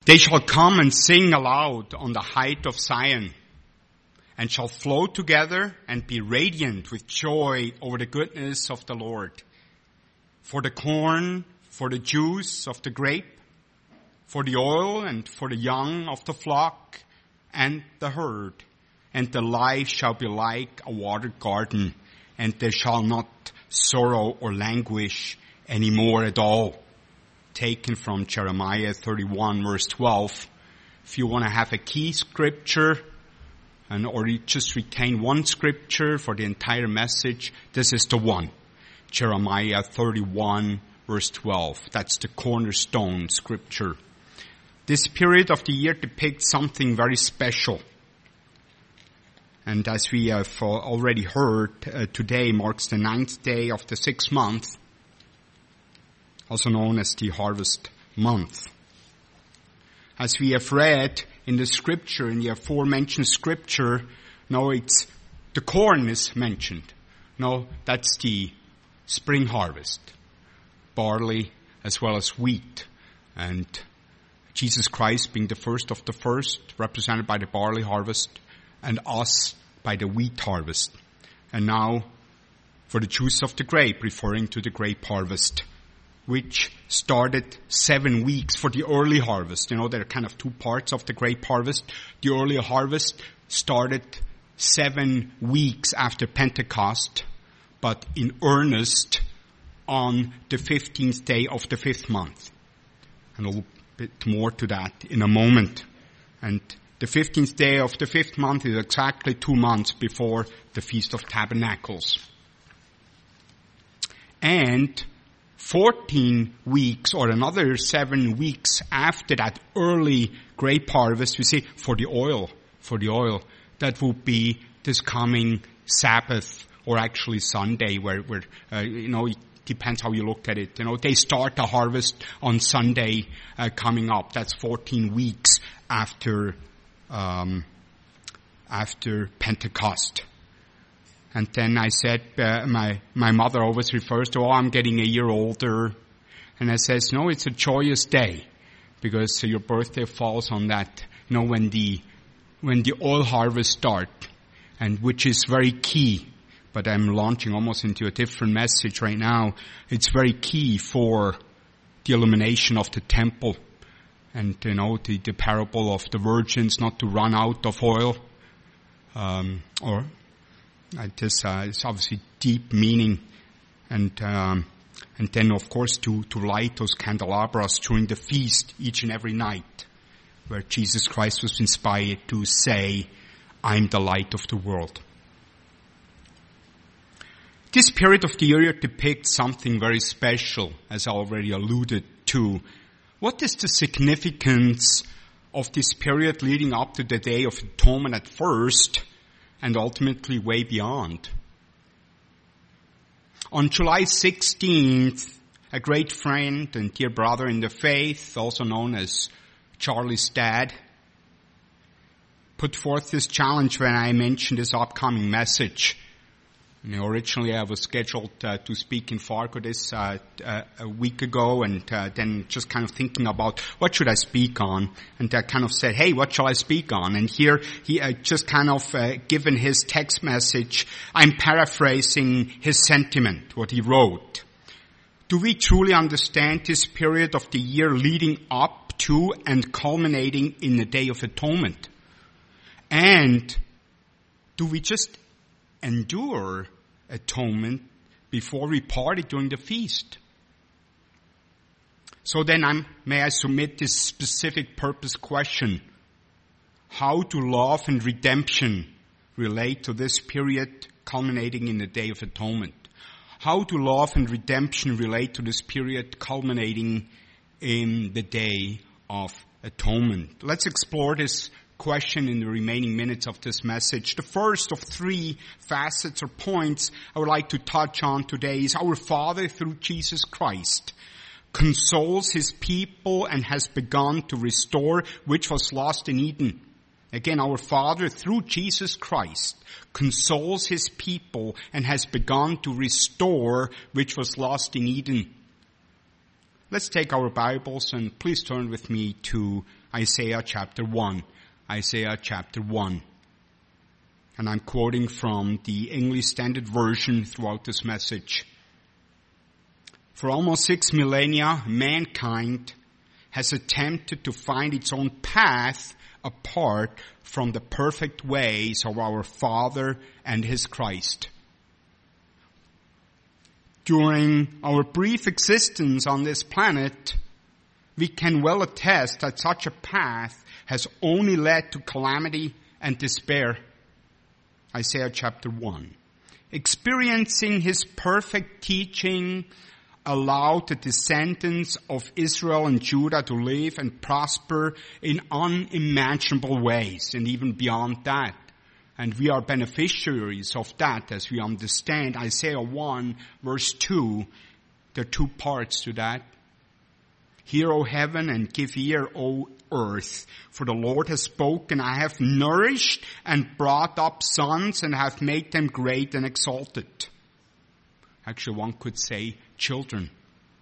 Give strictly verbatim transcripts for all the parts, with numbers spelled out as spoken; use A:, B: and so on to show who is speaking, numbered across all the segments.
A: They shall come and sing aloud on the height of Zion, and shall flow together and be radiant with joy over the goodness of the Lord. For the corn, for the juice of the grape, for the oil and for the young of the flock and the herd. And the life shall be like a watered garden, and they shall not sorrow or languish any more at all. Taken from Jeremiah thirty-one verse twelve. If you want to have a key scripture, and or you just retain one scripture for the entire message, this is the one. Jeremiah thirty-one verse twelve. That's the cornerstone scripture. This period of the year depicts something very special. And as we have already heard, uh, today marks the ninth day of the sixth month, also known as the harvest month. As we have read in the scripture, in the aforementioned scripture, now it's, the corn is mentioned. No, that's the spring harvest. Barley as well as wheat. And Jesus Christ being the first of the first, represented by the barley harvest, and us by the wheat harvest. And now for the juice of the grape, referring to the grape harvest, which started seven weeks for the early harvest. You know, there are kind of two parts of the grape harvest. The early harvest started seven weeks after Pentecost, but in earnest on the fifteenth day of the fifth month. And a little bit more to that in a moment. And the fifteenth day of the fifth month is exactly two months before the Feast of Tabernacles. And fourteen weeks or another seven weeks after that early grape harvest, we see for the oil, for the oil, that will be this coming Sabbath or actually Sunday where, where uh, you know, it depends how you look at it. You know, they start the harvest on Sunday uh, coming up. That's fourteen weeks after Um, after Pentecost. And then I said, uh, my, my mother always refers to, oh, I'm getting a year older. And I says, no, it's a joyous day because your birthday falls on that, you know, when the, when the oil harvest start, and which is very key. But I'm launching almost into a different message right now. It's very key for the illumination of the temple. And, you know, the, the parable of the virgins not to run out of oil. Um, or, uh, this, uh, it's obviously deep meaning. And, um, and then of course to, to light those candelabras during the feast each and every night. Where Jesus Christ was inspired to say, I'm the light of the world. This period of the year depicts something very special, as I already alluded to. What is the significance of this period leading up to the Day of Atonement at first and ultimately way beyond? On July sixteenth, a great friend and dear brother in the faith, also known as Charlie's dad, put forth this challenge when I mentioned this upcoming message. You know, originally I was scheduled uh, to speak in Fargo this uh, uh, a week ago, and uh, then just kind of thinking about what should I speak on, and I kind of said, hey, what shall I speak on? And here he uh, just kind of uh, given his text message, I'm paraphrasing his sentiment, what he wrote. Do we truly understand this period of the year leading up to and culminating in the Day of Atonement? And do we just endure atonement before we party during the feast? So then I'm, may I submit this specific purpose question. How do love and redemption relate to this period culminating in the Day of Atonement? How do love and redemption relate to this period culminating in the Day of Atonement? Let's explore this question in the remaining minutes of this message. The first of three facets or points I would like to touch on today is our Father through Jesus Christ consoles his people and has begun to restore which was lost in Eden. Again, our Father through Jesus Christ consoles his people and has begun to restore which was lost in Eden. Let's take our Bibles and please turn with me to Isaiah chapter one. Isaiah chapter one. And I'm quoting from the English Standard Version throughout this message. For almost six millennia, mankind has attempted to find its own path apart from the perfect ways of our Father and His Christ. During our brief existence on this planet, we can well attest that such a path has only led to calamity and despair. Isaiah chapter one. Experiencing His perfect teaching allowed the descendants of Israel and Judah to live and prosper in unimaginable ways and even beyond that. And we are beneficiaries of that as we understand Isaiah one verse two. There are two parts to that. Hear, O heaven, and give ear, O earth. For the Lord has spoken, I have nourished and brought up sons and have made them great and exalted. Actually, one could say children.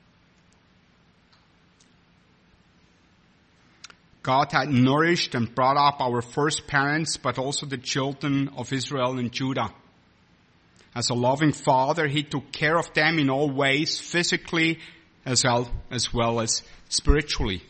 A: God had nourished and brought up our first parents, but also the children of Israel and Judah. As a loving father, He took care of them in all ways, physically as well as, well as spiritually.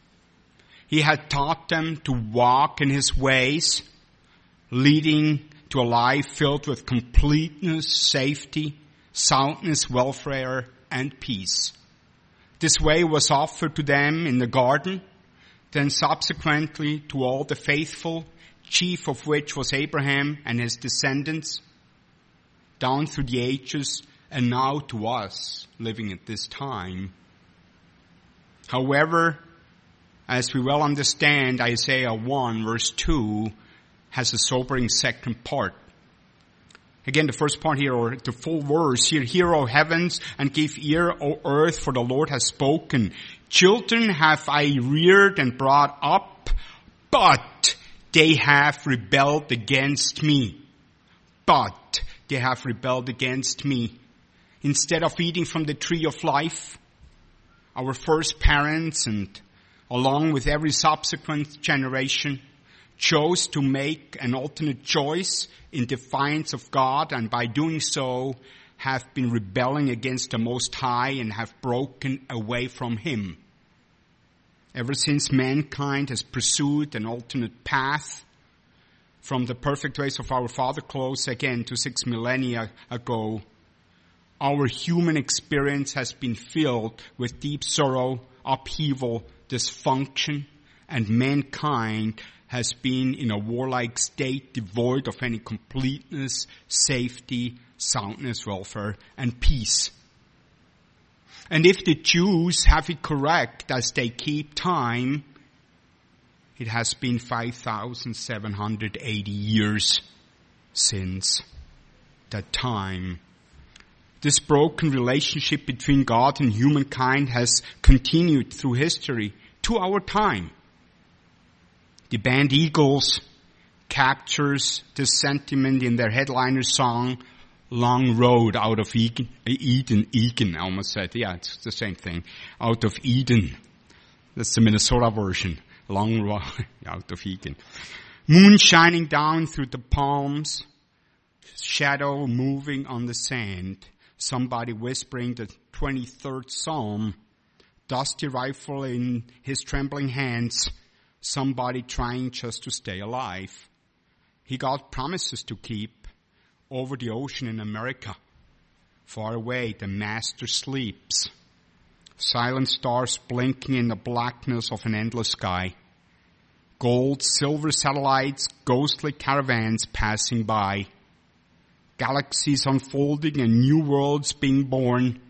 A: He had taught them to walk in His ways, leading to a life filled with completeness, safety, soundness, welfare, and peace. This way was offered to them in the garden, then subsequently to all the faithful, chief of which was Abraham and his descendants, down through the ages, and now to us living at this time. However, as we well understand, Isaiah one verse two has a sobering second part. Again, the first part here, or the full verse here, hear, O heavens, and give ear, O earth, for the Lord has spoken. Children have I reared and brought up, but they have rebelled against me. But they have rebelled against me. Instead of eating from the tree of life, our first parents, and along with every subsequent generation, chose to make an alternate choice in defiance of God, and by doing so have been rebelling against the Most High and have broken away from Him. Ever since mankind has pursued an alternate path from the perfect ways of our Father close again to six millennia ago, our human experience has been filled with deep sorrow, upheaval, dysfunction, and mankind has been in a warlike state devoid of any completeness, safety, soundness, welfare, and peace. And if the Jews have it correct as they keep time, it has been five thousand seven hundred eighty years since that time. This broken relationship between God and humankind has continued through history to our time. The band Eagles captures this sentiment in their headliner song, Long Road Out of Eden. Eden, Eden, I almost said. Yeah, it's the same thing. Out of Eden. That's the Minnesota version. Long Road Out of Eden. Moon shining down through the palms. Shadow moving on the sand. Somebody whispering the twenty-third Psalm. Dusty rifle in his trembling hands. Somebody trying just to stay alive. He got promises to keep. Over the ocean in America. Far away, the master sleeps. Silent stars blinking in the blackness of an endless sky. Gold, silver satellites, ghostly caravans passing by. Galaxies unfolding and new worlds being born.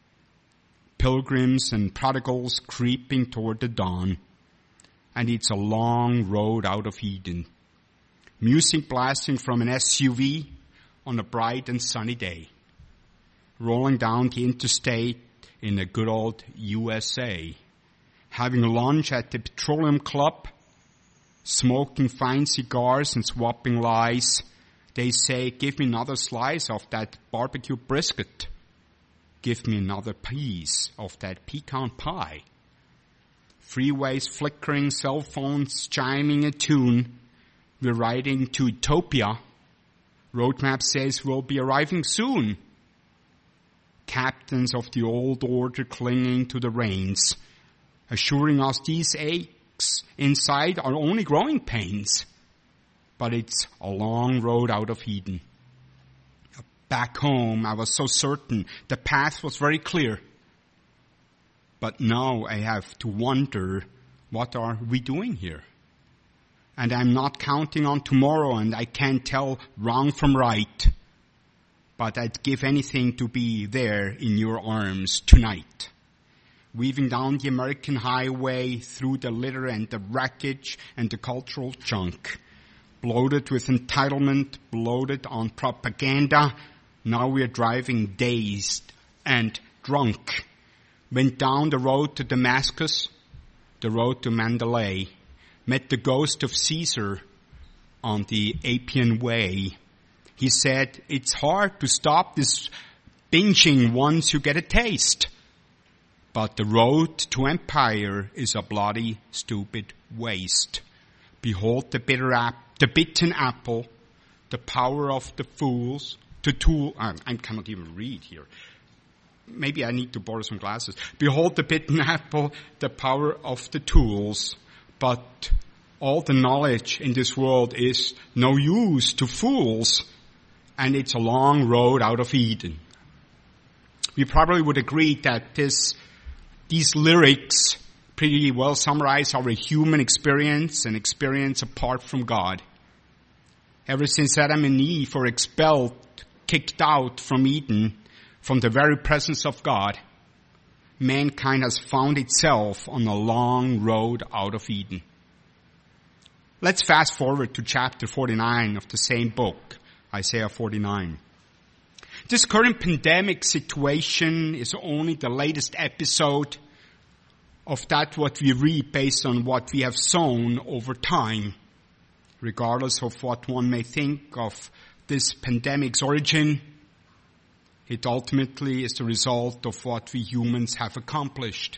A: Pilgrims and prodigals creeping toward the dawn. And it's a long road out of Eden. Music blasting from an S U V on a bright and sunny day. Rolling down the interstate in the good old U S A. Having lunch at the Petroleum Club. Smoking fine cigars and swapping lies. They say, give me another slice of that barbecue brisket. Give me another piece of that pecan pie. freeways flickering, cell phones chiming a tune. We're riding to utopia. Roadmap says we'll be arriving soon. Captains of the old order clinging to the reins, assuring us these aches inside are only growing pains. But it's a long road out of Eden. Back home, I was so certain the path was very clear. But now I have to wonder, what are we doing here? And I'm not counting on tomorrow, and I can't tell wrong from right. But I'd give anything to be there in your arms tonight. Weaving down the American highway through the litter and the wreckage and the cultural junk. Bloated with entitlement, bloated on propaganda. Now we're driving dazed and drunk. Went down the road to Damascus, the road to Mandalay. Met the ghost of Caesar on the Appian Way. He said, it's hard to stop this binging once you get a taste. But the road to empire is a bloody, stupid waste. Behold the bitter app, the bitten apple, the power of the fools, the tool. I, I cannot even read here. Maybe I need to borrow some glasses. Behold the bitten apple, the power of the tools. But all the knowledge in this world is no use to fools. And it's a long road out of Eden. We probably would agree that this, these lyrics pretty well summarize our human experience and experience apart from God. Ever since Adam and Eve were expelled, kicked out from Eden, from the very presence of God, mankind has found itself on a long road out of Eden. Let's fast forward to chapter forty-nine of the same book, Isaiah forty-nine. This current pandemic situation is only the latest episode of that what we read based on what we have sown over time, regardless of what one may think of this pandemic's origin. It ultimately is the result of what we humans have accomplished.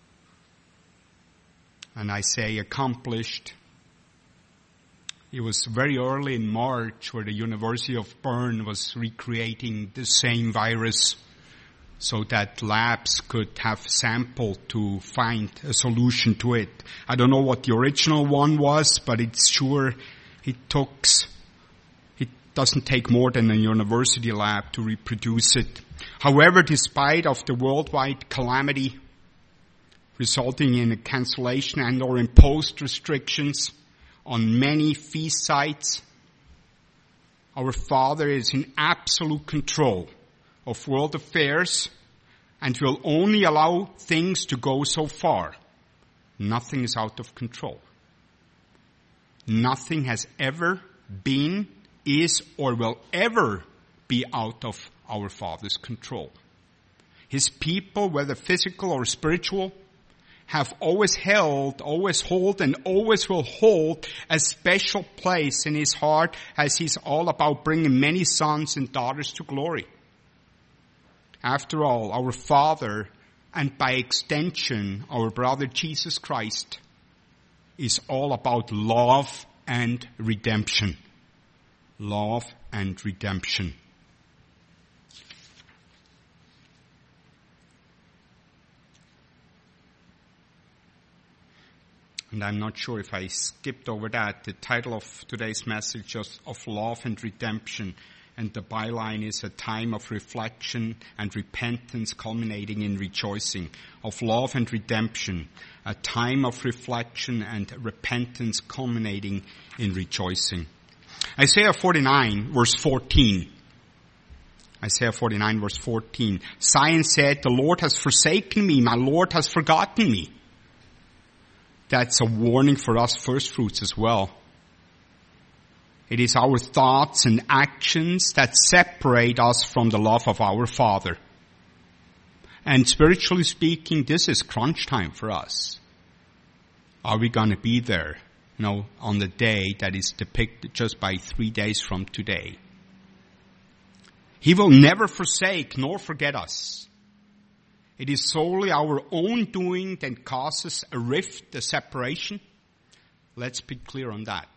A: And I say accomplished. It was very early in March where the University of Bern was recreating the same virus so that labs could have sampled to find a solution to it. I don't know what the original one was, but it's sure it took, it doesn't take more than a university lab to reproduce it. However, despite of the worldwide calamity resulting in a cancellation and or imposed restrictions on many feast sites, our Father is in absolute control of world affairs and will only allow things to go so far. Nothing is out of control. Nothing has ever been, is, or will ever be out of our Father's control. His people, whether physical or spiritual, have always held, always hold, and always will hold a special place in his heart as he's all about bringing many sons and daughters to glory. After all, our Father, and by extension, our brother Jesus Christ, is all about love and redemption. Love and redemption. And I'm not sure if I skipped over that. The title of today's message is of love and redemption. And the byline is a time of reflection and repentance culminating in rejoicing. Of love and redemption. A time of reflection and repentance culminating in rejoicing. Isaiah forty-nine verse fourteen. Isaiah forty-nine verse fourteen. Zion said, the Lord has forsaken me. My Lord has forgotten me. That's a warning for us first fruits as well. It is our thoughts and actions that separate us from the love of our Father. And spiritually speaking, this is crunch time for us. Are we going to be there, you know, on the day that is depicted just by three days from today? He will never forsake nor forget us. it is solely our own doing that causes a rift, a separation, let's be clear on that.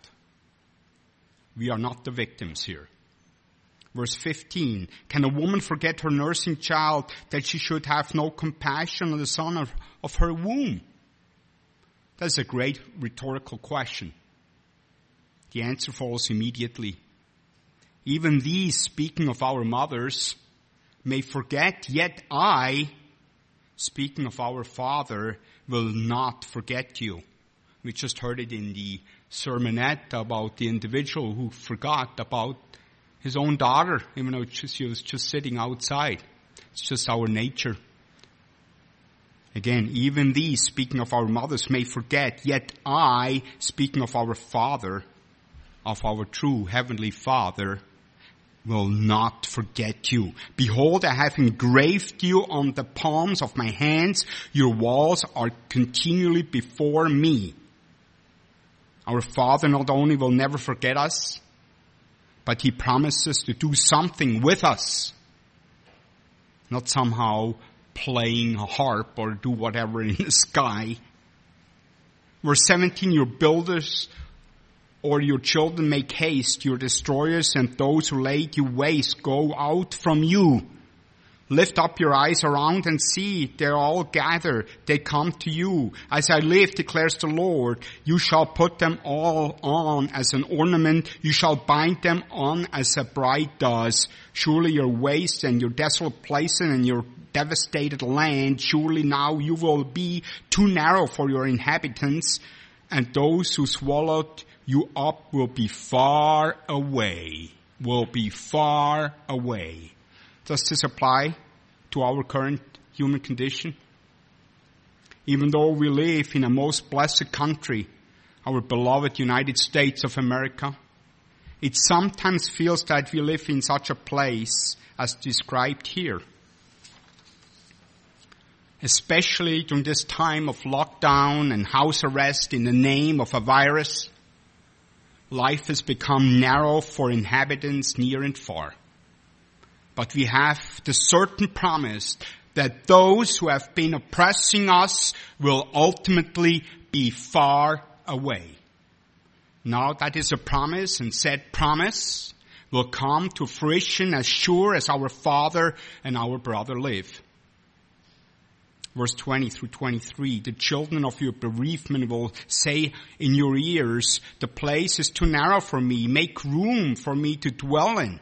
A: We are not the victims here. Verse fifteen, can a woman forget her nursing child that she should have no compassion on the son of, of her womb? That's a great rhetorical question. The answer follows immediately. Even these, speaking of our mothers, may forget, yet I, speaking of our Father, will not forget you. We just heard it in the sermonette about the individual who forgot about his own daughter, even though she was just sitting outside. It's just our nature. Again, even these, speaking of our mothers, may forget, yet I, speaking of our Father, of our true Heavenly Father, will not forget you. Behold, I have engraved you on the palms of my hands. Your walls are continually before me. Our Father not only will never forget us, but He promises to do something with us. Not somehow playing a harp or do whatever in the sky. Verse seventeen, your builders or your children make haste, your destroyers and those who laid you waste go out from you. Lift up your eyes around and see, they're all gathered, they come to you. As I live, declares the Lord, you shall put them all on as an ornament, you shall bind them on as a bride does. Surely your waste and your desolate places and your devastated land, surely now you will be too narrow for your inhabitants, and those who swallowed you up will be far away, will be far away. Does this apply to our current human condition? Even though we live in a most blessed country, our beloved United States of America, it sometimes feels that we live in such a place as described here. Especially during this time of lockdown and house arrest in the name of a virus, life has become narrow for inhabitants near and far. But we have the certain promise that those who have been oppressing us will ultimately be far away. Now that is a promise, and said promise will come to fruition as sure as our father and our brother live. Verse twenty through twenty-three, the children of your bereavement will say in your ears, the place is too narrow for me, make room for me to dwell in.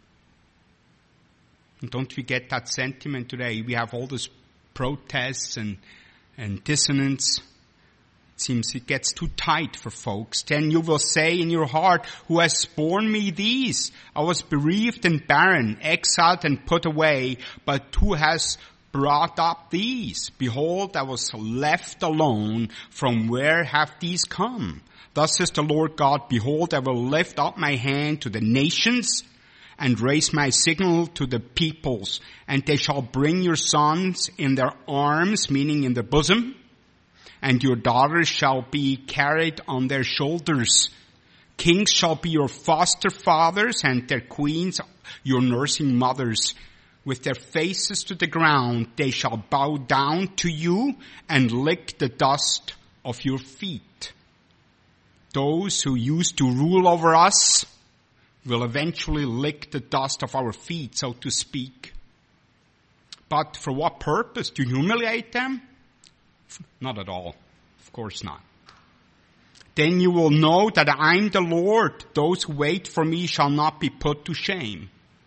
A: And don't we get that sentiment today? We have all these protests and, and dissonance. It seems it gets too tight for folks. Then you will say in your heart, who has borne me these? I was bereaved and barren, exiled and put away, but who has brought up these? Behold, I was left alone. From where have these come? Thus says the Lord God, behold, I will lift up my hand to the nations and raise my signal to the peoples, and they shall bring your sons in their arms, meaning in the bosom, and your daughters shall be carried on their shoulders. Kings shall be your foster fathers, and their queens your nursing mothers. With their faces to the ground, they shall bow down to you and lick the dust of your feet. Those who used to rule over us will eventually lick the dust of our feet, so to speak. But for what purpose? To humiliate them? Not at all. Of course not. Then you will know that I'm the Lord. Those who wait for me shall not be put to shame.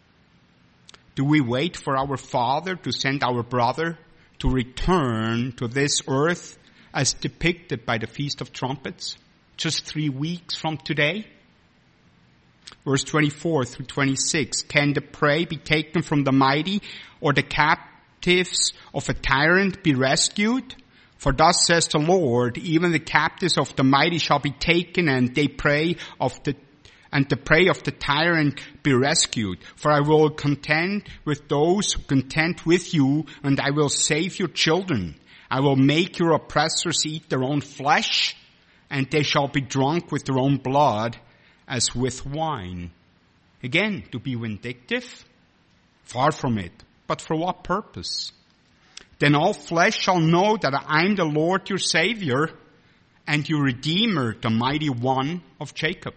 A: Do we wait for our Father to send our brother to return to this earth as depicted by the Feast of Trumpets, just three weeks from today? Verse twenty-four through twenty-six, can the prey be taken from the mighty, or the captives of a tyrant be rescued? For thus says the Lord, even the captives of the mighty shall be taken, and they prey of the and the prey of the tyrant be rescued. For I will contend with those who contend with you, and I will save your children. I will make your oppressors eat their own flesh, and they shall be drunk with their own blood as with wine. Again, to be vindictive? Far from it. But for what purpose? Then all flesh shall know that I am the Lord your Savior and your Redeemer, the mighty one of Jacob.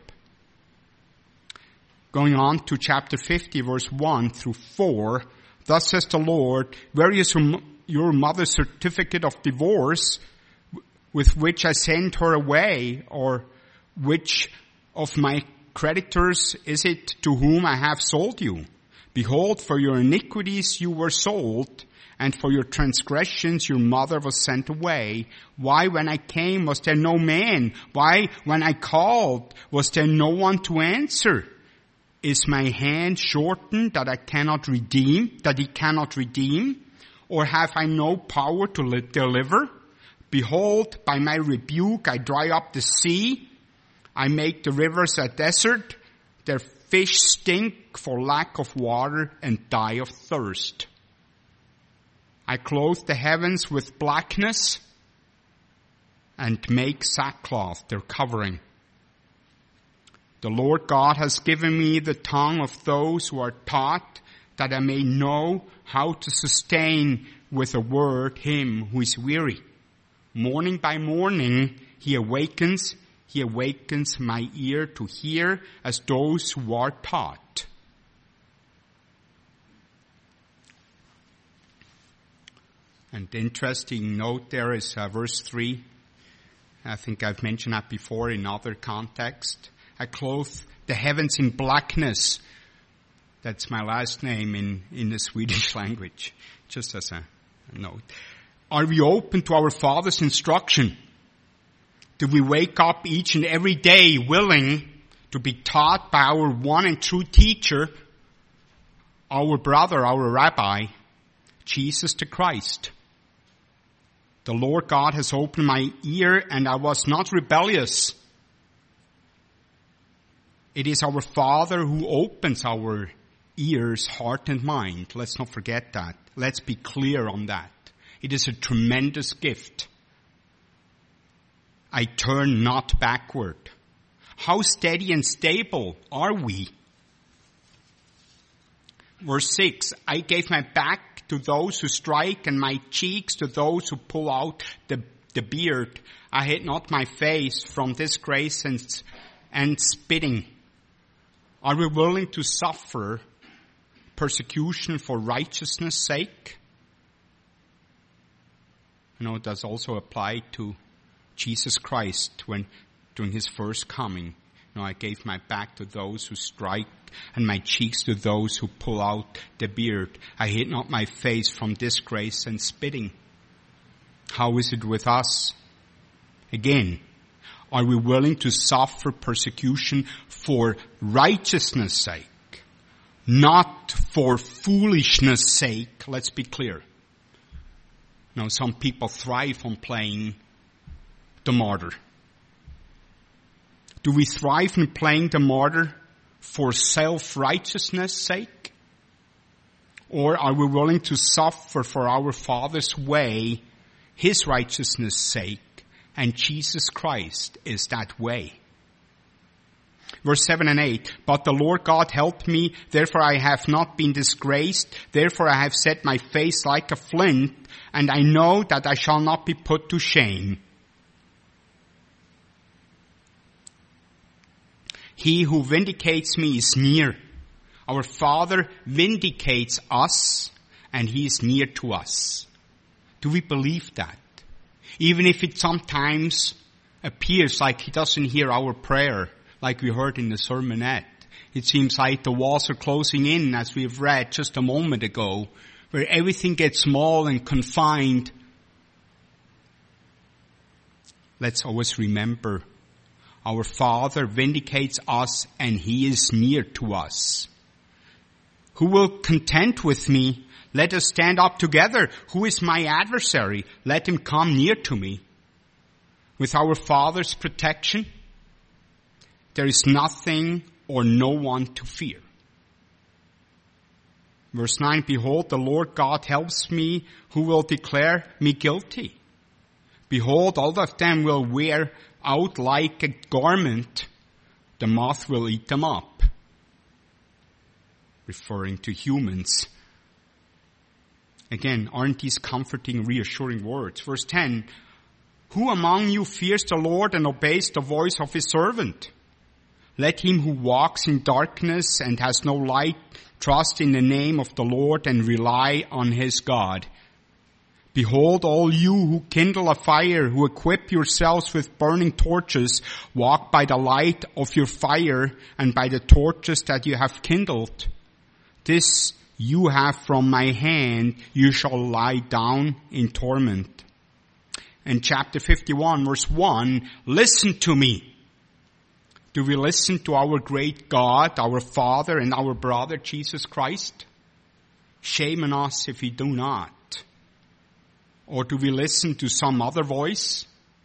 A: Going on to chapter fifty, verse one through four. Thus says the Lord, where is your mother's certificate of divorce with which I sent her away? Or which of my creditors is it to whom I have sold you? Behold, for your iniquities you were sold, and for your transgressions your mother was sent away. Why, when I came, was there no man? Why, when I called, was there no one to answer? Is my hand shortened that I cannot redeem, that he cannot redeem? Or have I no power to deliver? Behold, by my rebuke I dry up the sea. I make the rivers a desert. Their fish stink for lack of water and die of thirst. I clothe the heavens with blackness and make sackcloth their covering. The Lord God has given me the tongue of those who are taught, that I may know how to sustain with a word him who is weary. Morning by morning he awakens, he awakens my ear to hear as those who are taught. And the interesting note there is uh, verse three. I think I've mentioned that before in other context. I clothe the heavens in blackness. That's my last name in, in the Swedish language, just as a, a note. Are we open to our Father's instruction? Do we wake up each and every day willing to be taught by our one and true teacher, our brother, our rabbi, Jesus the Christ? The Lord God has opened my ear, and I was not rebellious. It is our Father who opens our ears, heart, and mind. Let's not forget that. Let's be clear on that. It is a tremendous gift. I turn not backward. How steady and stable are we? Verse six, I gave my back to those who strike and my cheeks to those who pull out the, the beard. I hid not my face from disgrace and, and spitting. Are we willing to suffer persecution for righteousness' sake? You know, it does also apply to Jesus Christ when during his first coming. You know, I gave my back to those who strike and my cheeks to those who pull out the beard. I hid not my face from disgrace and spitting. How is it with us? Again, are we willing to suffer persecution for righteousness' sake? Not for foolishness' sake, let's be clear. You know, some people thrive on playing the martyr. Do we thrive in playing the martyr for self-righteousness' sake? Or are we willing to suffer for our Father's way, his righteousness' sake? And Jesus Christ is that way. Verse seven and eight, but the Lord God helped me, therefore I have not been disgraced, therefore I have set my face like a flint, and I know that I shall not be put to shame. He who vindicates me is near. Our Father vindicates us, and he is near to us. Do we believe that? Even if it sometimes appears like he doesn't hear our prayer, like we heard in the sermonette. It seems like the walls are closing in, as we've read just a moment ago, where everything gets small and confined. Let's always remember, our Father vindicates us and he is near to us. Who will contend with me? Let us stand up together. Who is my adversary? Let him come near to me. With our Father's protection, there is nothing or no one to fear. Verse nine, behold, the Lord God helps me, who will declare me guilty. Behold, all of them will wear out like a garment. The moth will eat them up. Referring to humans. Again, aren't these comforting, reassuring words? Verse ten, who among you fears the Lord and obeys the voice of his servant? Let him who walks in darkness and has no light trust in the name of the Lord and rely on his God. Behold, all you who kindle a fire, who equip yourselves with burning torches, walk by the light of your fire and by the torches that you have kindled. This you have from my hand, you shall lie down in torment. In chapter fifty-one, verse one, listen to me. Do we listen to our great God, our Father, and our brother Jesus Christ? Shame on us if we do not. Or do we listen to some other voice?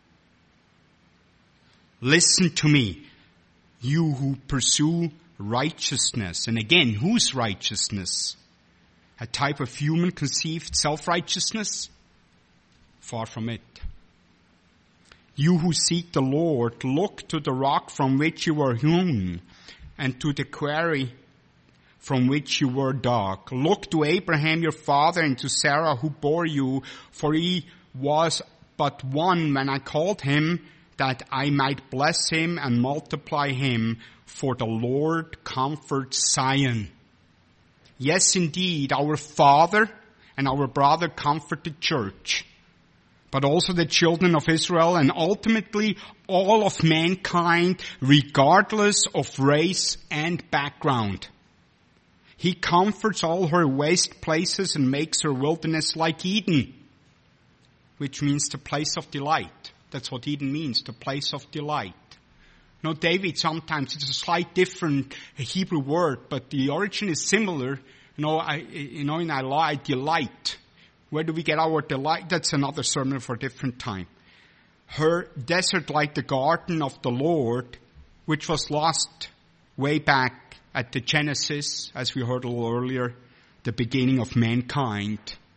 A: Listen to me, you who pursue righteousness. And again, whose righteousness? A type of human conceived self-righteousness? Far from it. You who seek the Lord, look to the rock from which you were hewn, and to the quarry from which you were dug. Look to Abraham your father and to Sarah who bore you, for he was but one when I called him, that I might bless him and multiply him, for the Lord comforts Zion. Yes, indeed, our father and our brother comfort the church, but also the children of Israel and ultimately all of mankind, regardless of race and background. He comforts all her waste places and makes her wilderness like Eden, which means the place of delight. That's what Eden means, the place of delight. Now, David, sometimes it's a slight different Hebrew word, but the origin is similar. You know, I, you know, in Allah, I delight. Where do we get our delight? That's another sermon for a different time. Her desert like the garden of the Lord, which was lost way back at the Genesis, as we heard a little earlier, the beginning of mankind.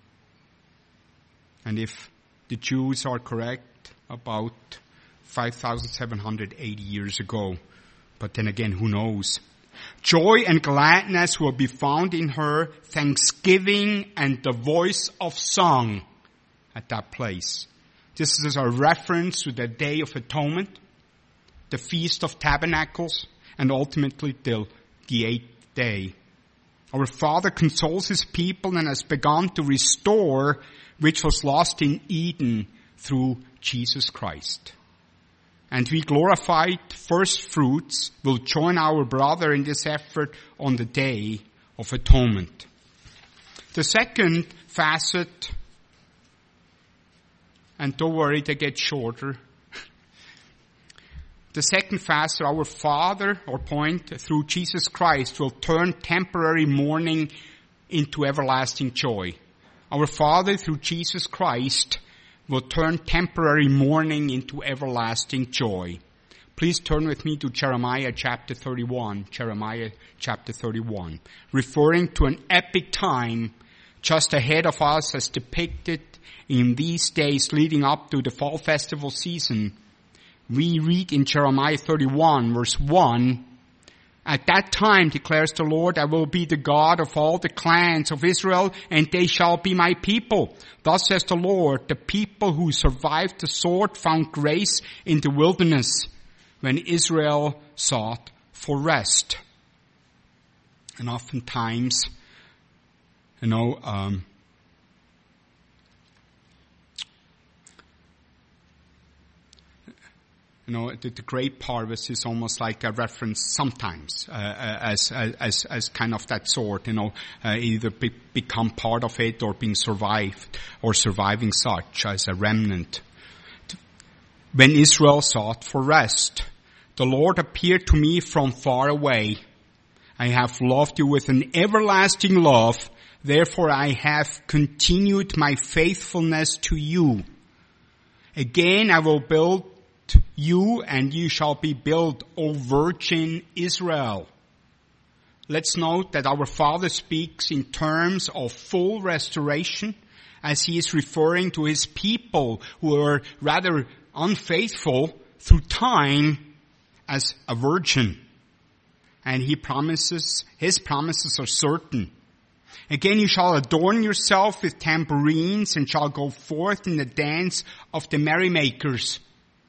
A: And if the Jews are correct, about five thousand seven hundred eighty years ago. But then again, who knows? Joy and gladness will be found in her, thanksgiving and the voice of song at that place. This is a reference to the Day of Atonement, the Feast of Tabernacles, and ultimately till the eighth day. Our Father consoles his people and has begun to restore which was lost in Eden through Jesus Christ. And we glorified first fruits will join our brother in this effort on the Day of Atonement. The second facet, and don't worry, they get shorter. The second facet, our Father, or point, through Jesus Christ will turn temporary mourning into everlasting joy. Our Father, through Jesus Christ, will turn temporary mourning into everlasting joy. Please turn with me to Jeremiah chapter thirty-one. Jeremiah chapter thirty-one. Referring to an epic time just ahead of us as depicted in these days leading up to the fall festival season. We read in Jeremiah thirty-one verse one, "At that time, declares the Lord, I will be the God of all the clans of Israel, and they shall be my people. Thus says the Lord, the people who survived the sword found grace in the wilderness when Israel sought for rest." And oftentimes, you know, um, You know, the, the grape harvest is almost like a reference sometimes, uh, as, as, as kind of that sort, you know, uh, either be, become part of it or being survived or surviving such as a remnant. When Israel sought for rest, the Lord appeared to me from far away. I have loved you with an everlasting love. Therefore I have continued my faithfulness to you. Again I will build you, and you shall be built, O virgin Israel. Let's note that our Father speaks in terms of full restoration, as he is referring to his people who are rather unfaithful through time as a virgin. And he promises, his promises are certain. Again, you shall adorn yourself with tambourines and shall go forth in the dance of the merrymakers.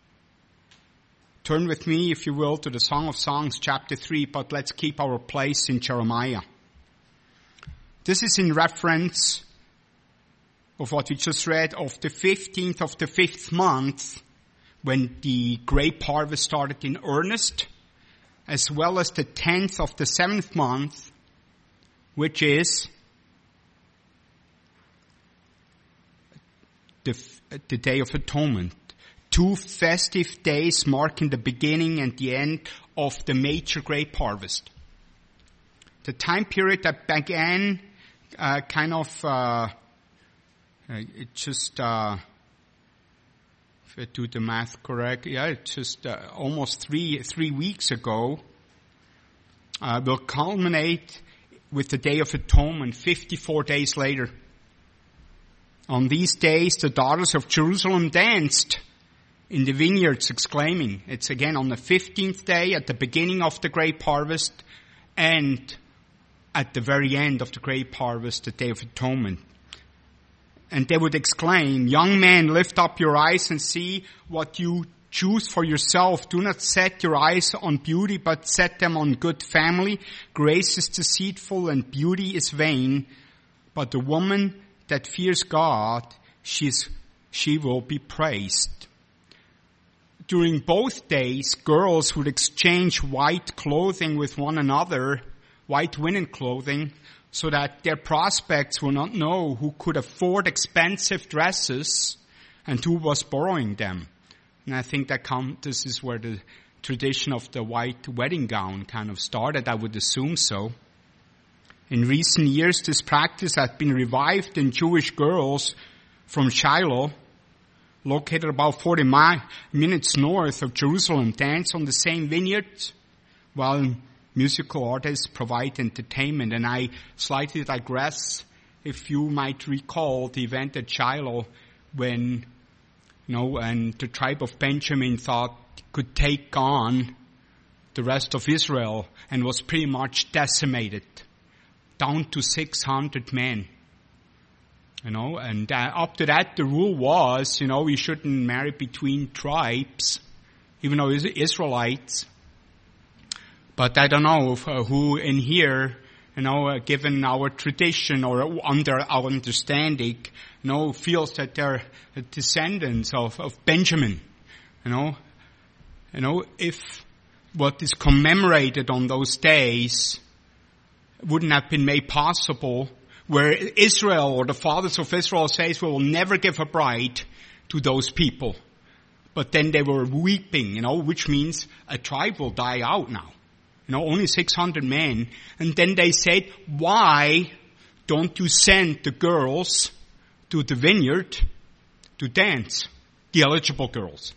A: Turn with me, if you will, to the Song of Songs, chapter three, but let's keep our place in Jeremiah. This is in reference of what we just read of the fifteenth of the fifth month, when the grape harvest started in earnest, as well as the tenth of the seventh month, which is the, the Day of Atonement. Two festive days marking the beginning and the end of the major grape harvest. The time period that began uh, kind of, uh, it just, uh, if I do the math correct, yeah, it's just uh, almost three three weeks ago, uh, will culminate with the Day of Atonement, fifty-four days later. On these days, the daughters of Jerusalem danced in the vineyards, exclaiming. It's again on the fifteenth day at the beginning of the grape harvest and at the very end of the grape harvest, the Day of Atonement. And they would exclaim, young men, lift up your eyes and see what you choose for yourself. Do not set your eyes on beauty, but set them on good family. Grace is deceitful and beauty is vain, but the woman that fears God, she's, she will be praised. During both days, girls would exchange white clothing with one another, white linen clothing, so that their prospects will not know who could afford expensive dresses and who was borrowing them. And I think that come, this is where the tradition of the white wedding gown kind of started, I would assume so. In recent years, this practice has been revived in Jewish girls from Shiloh, located about forty minutes north of Jerusalem, dance on the same vineyards, while musical artists provide entertainment. And I slightly digress, if you might recall the event at Shiloh when, you know, and the tribe of Benjamin thought could take on the rest of Israel and was pretty much decimated, down to six hundred men. You know, and uh, up to that, the rule was, you know, we shouldn't marry between tribes, even though it's Israelites. But I don't know if, uh, who in here, you know, uh, given our tradition or under our understanding, you know, feels that they're descendants of, of Benjamin. You know, you know, if what is commemorated on those days wouldn't have been made possible, where Israel or the fathers of Israel says, we will never give a bride to those people. But then they were weeping, you know, which means a tribe will die out now. You know, only six hundred men. And then they said, why don't you send the girls to the vineyard to dance? The eligible girls.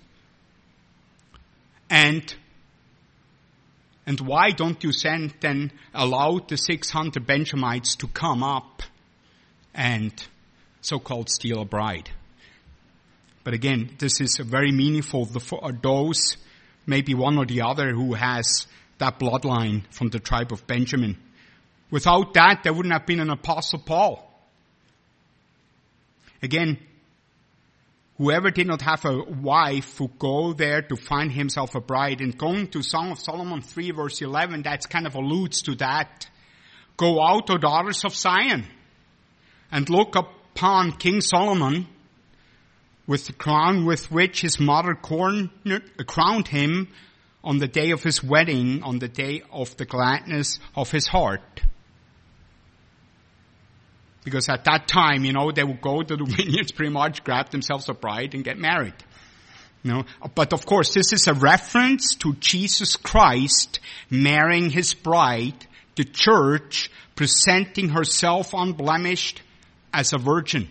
A: And And why don't you send then, allow the six hundred Benjamites to come up and so-called steal a bride? But again, this is very meaningful for those, maybe one or the other, who has that bloodline from the tribe of Benjamin. Without that, there wouldn't have been an Apostle Paul. Again, whoever did not have a wife would go there to find himself a bride. And going to Song of Solomon three verse eleven, that kind of alludes to that. Go out, O daughters of Zion, and look upon King Solomon with the crown with which his mother crowned him on the day of his wedding, on the day of the gladness of his heart. Because at that time, you know, they would go to the vineyards, pretty much grab themselves a bride and get married. You know, but of course, this is a reference to Jesus Christ marrying his bride, the church, presenting herself unblemished as a virgin.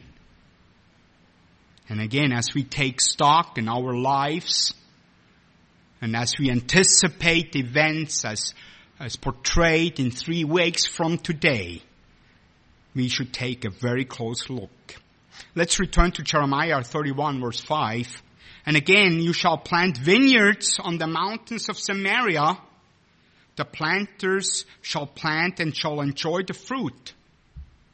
A: And again, as we take stock in our lives, and as we anticipate events as, as portrayed in three weeks from today, we should take a very close look. Let's return to Jeremiah thirty-one verse five. And again, you shall plant vineyards on the mountains of Samaria. The planters shall plant and shall enjoy the fruit.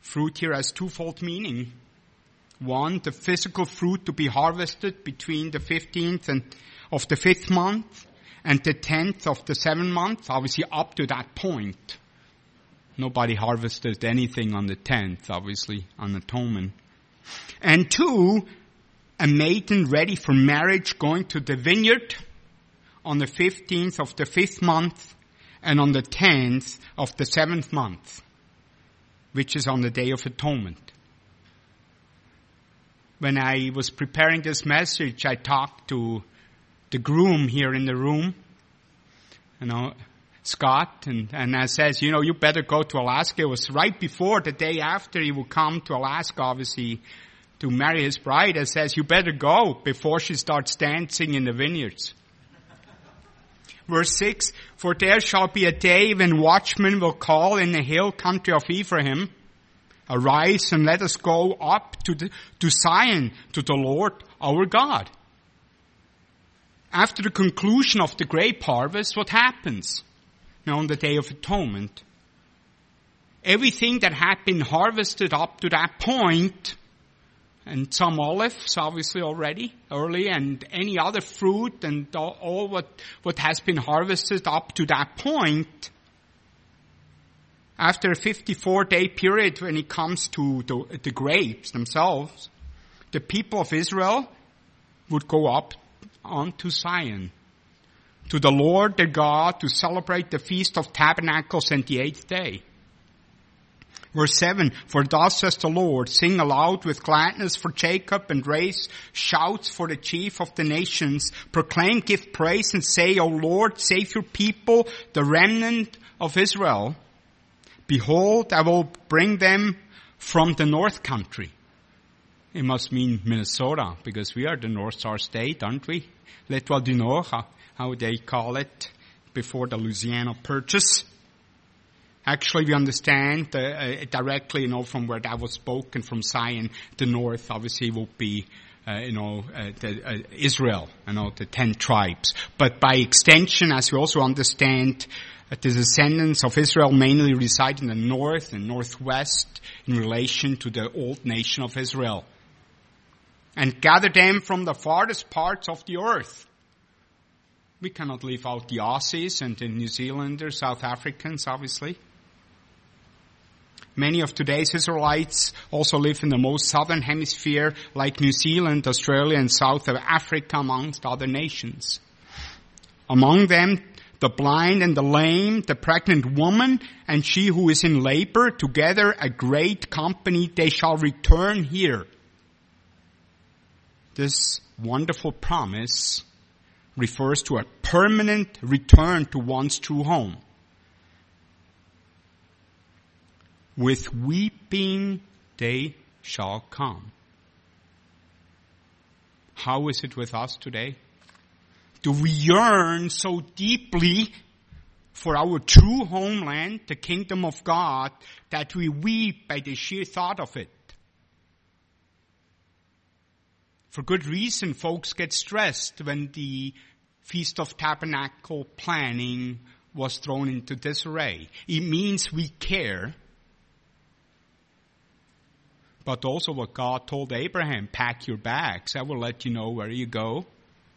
A: Fruit here has twofold meaning. One, the physical fruit to be harvested between the fifteenth and of the fifth month and the tenth of the seventh month, obviously up to that point. Nobody harvested anything on the tenth, obviously, on atonement. And two, a maiden ready for marriage going to the vineyard on the fifteenth of the fifth month and on the tenth of the seventh month, which is on the Day of Atonement. When I was preparing this message, I talked to the groom here in the room, you know, Scott, and, and I says, you know, you better go to Alaska. It was right before, the day after he would come to Alaska, obviously, to marry his bride. I says, you better go before she starts dancing in the vineyards. Verse six, for there shall be a day when watchmen will call in the hill country of Ephraim, arise and let us go up to the, to Zion, to the Lord our God. After the conclusion of the grape harvest, what happens? Now on the Day of Atonement, everything that had been harvested up to that point, and some olives obviously already early, and any other fruit and all, all what, what has been harvested up to that point, after a fifty-four day period when it comes to the, the grapes themselves, the people of Israel would go up onto Zion, to the Lord their God, to celebrate the Feast of Tabernacles and the eighth day. Verse seven, for thus says the Lord, sing aloud with gladness for Jacob and raise shouts for the chief of the nations. Proclaim, give praise and say, O Lord, save your people, the remnant of Israel. Behold, I will bring them from the north country. It must mean Minnesota, because we are the North Star state, aren't we? L'Étoile du Nord, how, how they call it, before the Louisiana Purchase. Actually, we understand uh, uh, directly, you know, from where that was spoken, from Zion, the north, obviously, will be, uh, you know, uh, the, uh, Israel, you know, the ten tribes. But by extension, as we also understand, uh, the descendants of Israel mainly reside in the north and northwest in relation to the old nation of Israel. And gather them from the farthest parts of the earth. We cannot leave out the Aussies and the New Zealanders, South Africans, obviously. Many of today's Israelites also live in the most southern hemisphere, like New Zealand, Australia, and South Africa, amongst other nations. Among them, the blind and the lame, the pregnant woman, and she who is in labor, together a great company, they shall return here. This wonderful promise refers to a permanent return to one's true home. With weeping they shall come. How is it with us today? Do we yearn so deeply for our true homeland, the kingdom of God, that we weep by the sheer thought of it? For good reason, folks get stressed when the Feast of Tabernacle planning was thrown into disarray. It means we care. But also what God told Abraham, pack your bags. I will let you know where you go.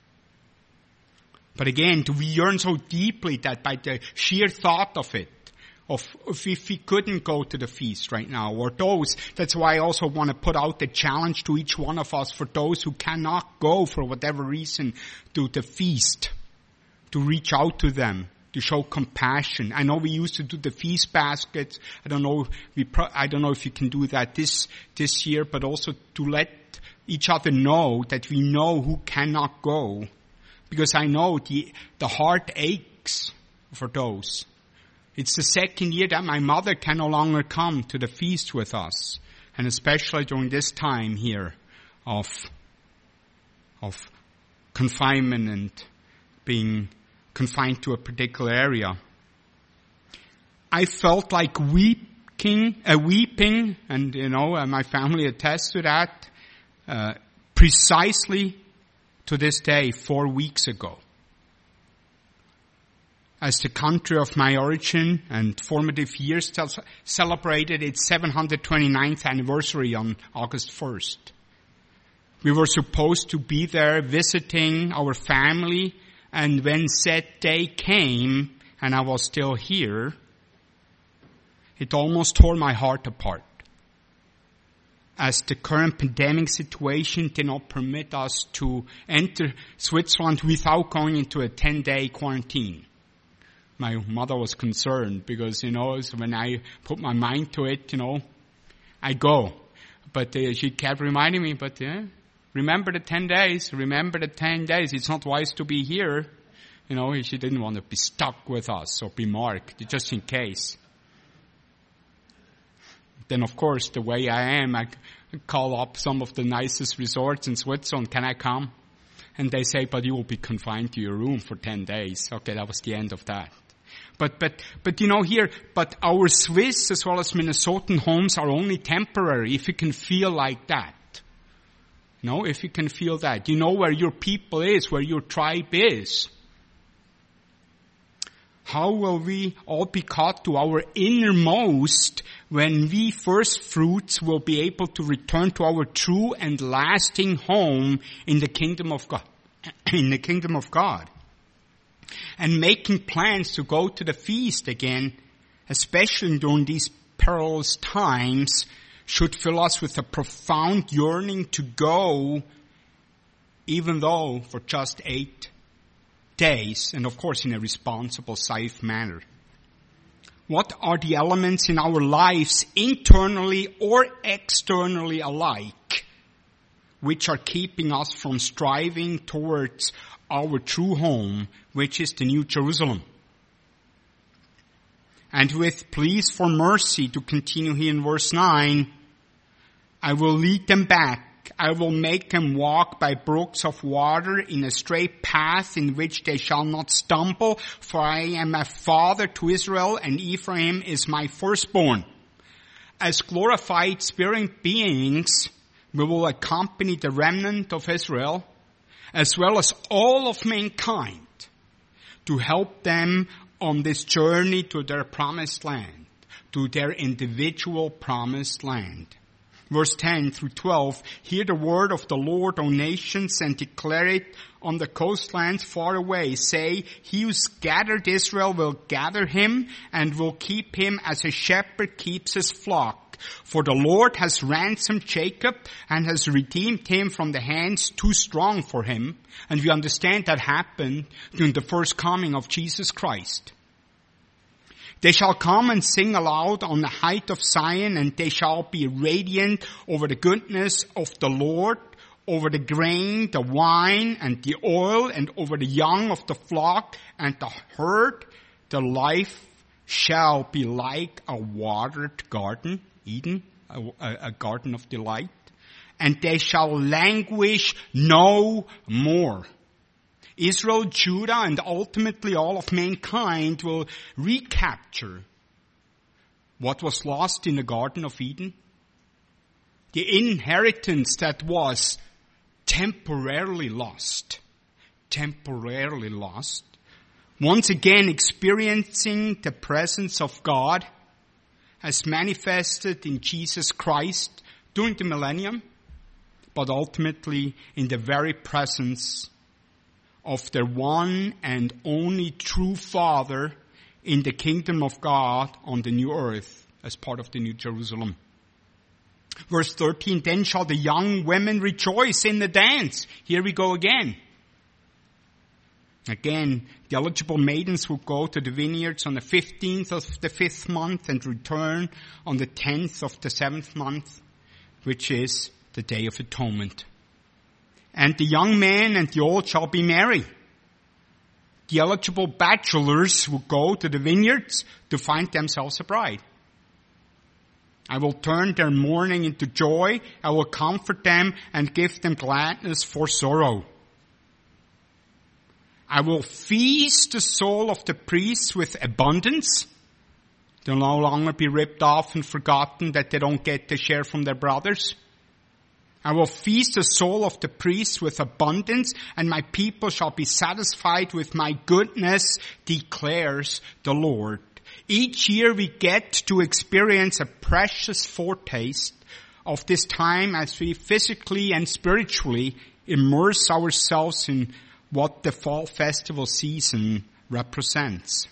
A: But again, do we yearn so deeply that by the sheer thought of it, of if we couldn't go to the feast right now, or those, that's why I also want to put out the challenge to each one of us for those who cannot go for whatever reason to the feast, to reach out to them, to show compassion. I know we used to do the feast baskets. I don't know, we pro- I don't know if you can do that this, this year, but also to let each other know that we know who cannot go. Because I know the, the heart aches for those. It's the second year that my mother can no longer come to the feast with us. And especially during this time here of, of confinement and being confined to a particular area. I felt like weeping, uh, weeping, and you know, uh, my family attests to that, uh, precisely to this day, four weeks ago. as the country of my origin and formative years, celebrated its seven hundred twenty-ninth anniversary on August first. We were supposed to be there visiting our family, and when said day came and I was still here, it almost tore my heart apart, as the current pandemic situation did not permit us to enter Switzerland without going into a ten-day quarantine. My mother was concerned because, you know, so when I put my mind to it, you know, I go. But uh, she kept reminding me, but yeah, remember the ten days, remember the ten days. It's not wise to be here. You know, she didn't want to be stuck with us or be marked, just in case. Then, of course, the way I am, I call up some of the nicest resorts in Switzerland. Can I come? And they say, but you will be confined to your room for ten days. Okay, that was the end of that. But, but, but you know here, but our Swiss as well as Minnesotan homes are only temporary, if you can feel like that. No, if you can feel that. You know where your people is, where your tribe is. How will we all be caught to our innermost when we first fruits will be able to return to our true and lasting home in the kingdom of God, in the kingdom of God? And making plans to go to the feast again, especially during these perilous times, should fill us with a profound yearning to go, even though for just eight days, and of course in a responsible, safe manner. What are the elements in our lives, internally or externally alike, which are keeping us from striving towards our true home, which is the New Jerusalem? And with pleas for mercy, to continue here in verse nine, I will lead them back. I will make them walk by brooks of water in a straight path in which they shall not stumble. For I am a father to Israel, and Ephraim is my firstborn. As glorified spirit beings, we will accompany the remnant of Israel, as well as all of mankind, to help them on this journey to their promised land, to their individual promised land. Verse ten through twelve, hear the word of the Lord, O nations, and declare it on the coastlands far away. Say, he who scattered Israel will gather him, and will keep him as a shepherd keeps his flock. For the Lord has ransomed Jacob, and has redeemed him from the hands too strong for him. And we understand that happened during the first coming of Jesus Christ. They shall come and sing aloud on the height of Zion, and they shall be radiant over the goodness of the Lord, over the grain, the wine, and the oil, and over the young of the flock and the herd. The life shall be like a watered garden, Eden, a, a, a garden of delight. And they shall languish no more. Israel, Judah, and ultimately all of mankind will recapture what was lost in the Garden of Eden. The inheritance that was temporarily lost. Temporarily lost. Once again experiencing the presence of God as manifested in Jesus Christ during the millennium, but ultimately in the very presence of their one and only true Father in the kingdom of God on the new earth as part of the New Jerusalem. Verse thirteen, then shall the young women rejoice in the dance. Here we go again. Again, the eligible maidens will go to the vineyards on the fifteenth of the fifth month and return on the tenth of the seventh month, which is the Day of Atonement. And the young man and the old shall be merry. The eligible bachelors will go to the vineyards to find themselves a bride. I will turn their mourning into joy. I will comfort them and give them gladness for sorrow. I will feast the soul of the priests with abundance. They'll no longer be ripped off and forgotten that they don't get to share from their brothers. I will feast the soul of the priests with abundance, and my people shall be satisfied with my goodness, declares the Lord. Each year we get to experience a precious foretaste of this time as we physically and spiritually immerse ourselves in what the fall festival season represents.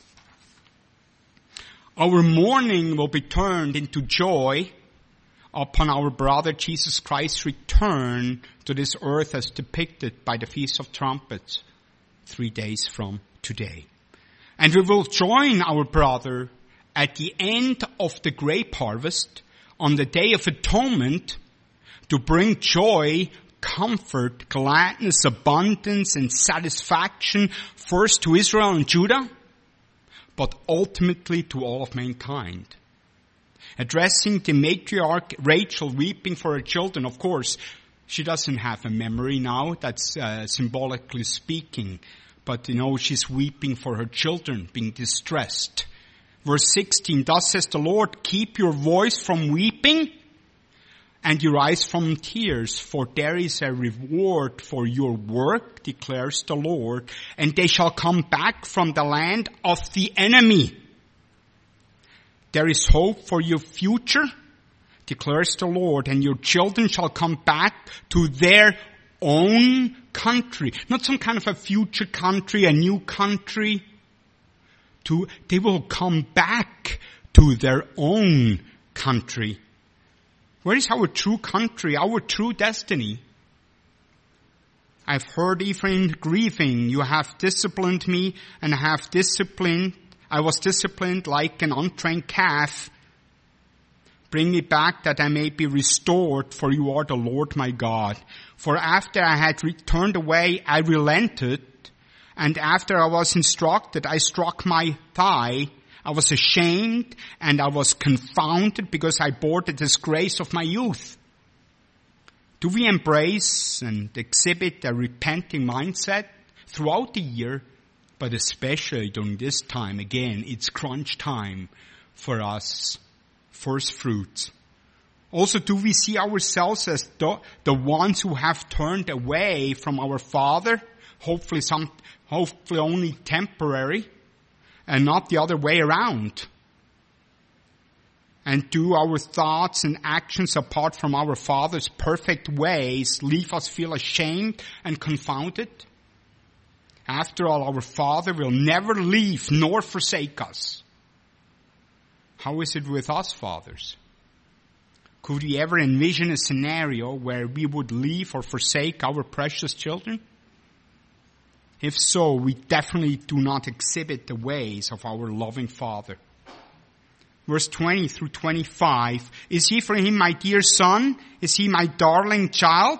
A: Our mourning will be turned into joy upon our brother Jesus Christ's return to this earth as depicted by the Feast of Trumpets three days from today. And we will join our brother at the end of the grape harvest on the Day of Atonement to bring joy, comfort, gladness, abundance, and satisfaction first to Israel and Judah, but ultimately to all of mankind. Addressing the matriarch Rachel weeping for her children, of course, she doesn't have a memory now, that's uh, symbolically speaking. But, you know, she's weeping for her children, being distressed. Verse sixteen, thus says the Lord, keep your voice from weeping and your eyes from tears, for there is a reward for your work, declares the Lord, and they shall come back from the land of the enemy. There is hope for your future, declares the Lord, and your children shall come back to their own country. Not some kind of a future country, a new country. To, they will come back to their own country. Where is our true country, our true destiny? I've heard even grieving, you have disciplined me and have disciplined I was disciplined like an untrained calf. Bring me back that I may be restored, for you are the Lord my God. For after I had turned away, I relented, and after I was instructed, I struck my thigh. I was ashamed, and I was confounded, because I bore the disgrace of my youth. Do we embrace and exhibit a repenting mindset throughout the year? But especially during this time, again, it's crunch time for us, first fruits. Also, do we see ourselves as the, the ones who have turned away from our Father, hopefully some, hopefully only temporary, and not the other way around? And do our thoughts and actions apart from our Father's perfect ways leave us feel ashamed and confounded? After all, our Father will never leave nor forsake us. How is it with us, fathers? Could we ever envision a scenario where we would leave or forsake our precious children? If so, we definitely do not exhibit the ways of our loving Father. Verse twenty through twenty-five, is he for him my dear son? Is he my darling child?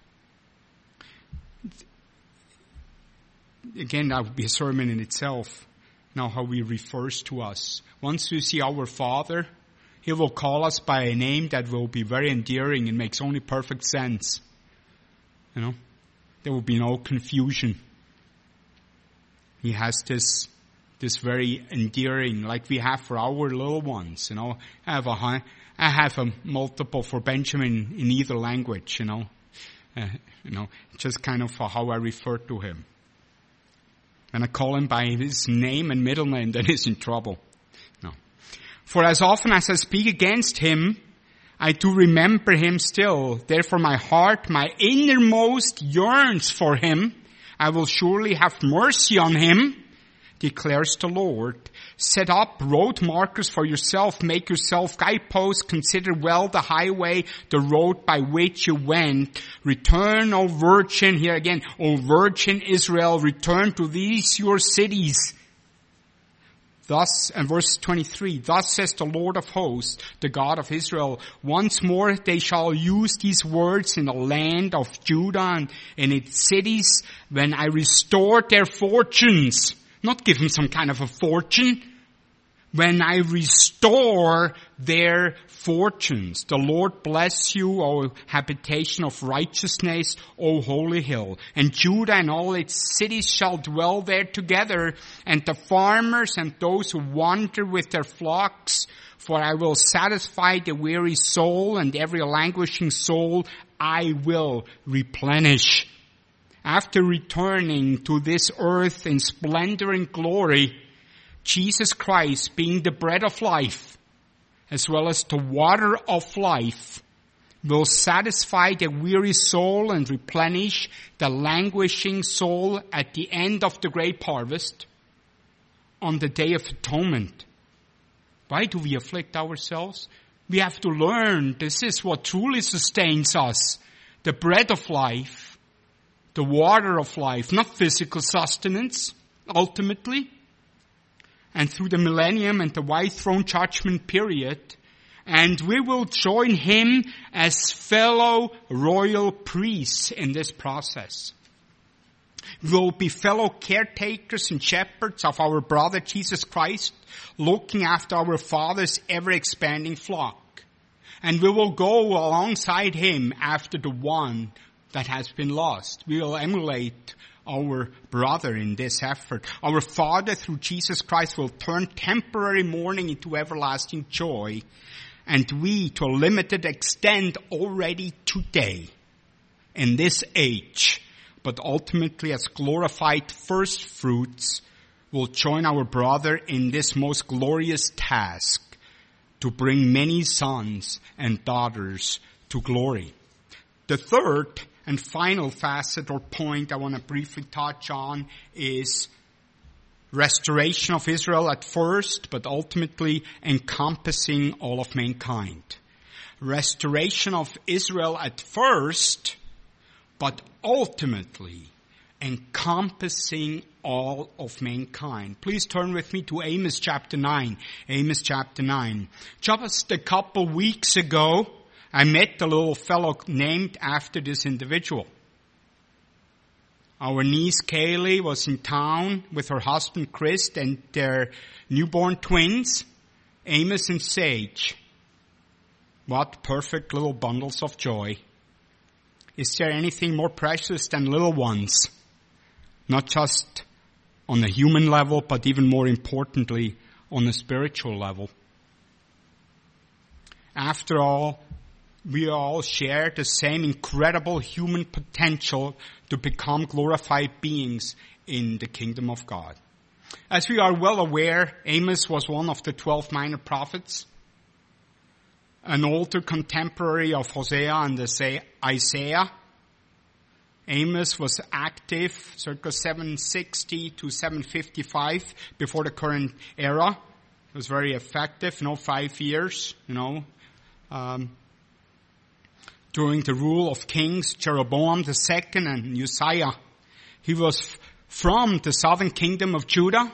A: Again, that would be a sermon in itself. Now how he refers to us. Once we see our Father, he will call us by a name that will be very endearing and makes only perfect sense. You know, there will be no confusion. He has this, this very endearing, like we have for our little ones. You know, I have a, I have a multiple for Benjamin in either language. You know, uh, you know, just kind of how I refer to him. When I call him by his name and middle name, then he's in trouble. No. For as often as I speak against him, I do remember him still. Therefore my heart, my innermost yearns for him. I will surely have mercy on him, declares the Lord. Set up road markers for yourself. Make yourself guideposts. Consider well the highway, the road by which you went. Return, O virgin, here again, O virgin Israel, return to these your cities. Thus, and verse twenty-three, thus says the Lord of hosts, the God of Israel, once more they shall use these words in the land of Judah and in its cities when I restore their fortunes. Not give them some kind of a fortune. when I restore their fortunes. The Lord bless you, O habitation of righteousness, O holy hill. And Judah and all its cities shall dwell there together, and the farmers and those who wander with their flocks. For I will satisfy the weary soul, and every languishing soul I will replenish. After returning to this earth in splendor and glory, Jesus Christ, being the bread of life, as well as the water of life, will satisfy the weary soul and replenish the languishing soul at the end of the great harvest on the day of atonement. Why do we afflict ourselves? We have to learn this is what truly sustains us. The bread of life, the water of life, not physical sustenance, ultimately. And through the millennium and the white throne judgment period, and we will join him as fellow royal priests in this process. We will be fellow caretakers and shepherds of our brother Jesus Christ, looking after our Father's ever-expanding flock. And we will go alongside him after the one that has been lost. We will emulate our brother in this effort. Our Father through Jesus Christ will turn temporary mourning into everlasting joy. And we, to a limited extent already today, in this age, but ultimately as glorified first fruits, will join our brother in this most glorious task to bring many sons and daughters to glory. The third and final facet or point I want to briefly touch on is restoration of Israel at first, but ultimately encompassing all of mankind. Restoration of Israel at first, but ultimately encompassing all of mankind. Please turn with me to Amos chapter nine. Amos chapter nine. Just a couple weeks ago, I met a little fellow named after this individual. Our niece Kaylee was in town with her husband Chris and their newborn twins, Amos and Sage. What perfect little bundles of joy. Is there anything more precious than little ones? Not just on a human level, but even more importantly, on a spiritual level. After all, we all share the same incredible human potential to become glorified beings in the kingdom of God. As we are well aware, Amos was one of the twelve minor prophets, an older contemporary of Hosea and Isaiah. Amos was active circa seven sixty to seven fifty-five before the current era. It was very effective, you know, five years, you know, um, during the rule of kings Jeroboam the second and Uzziah. He was f- from the southern kingdom of Judah.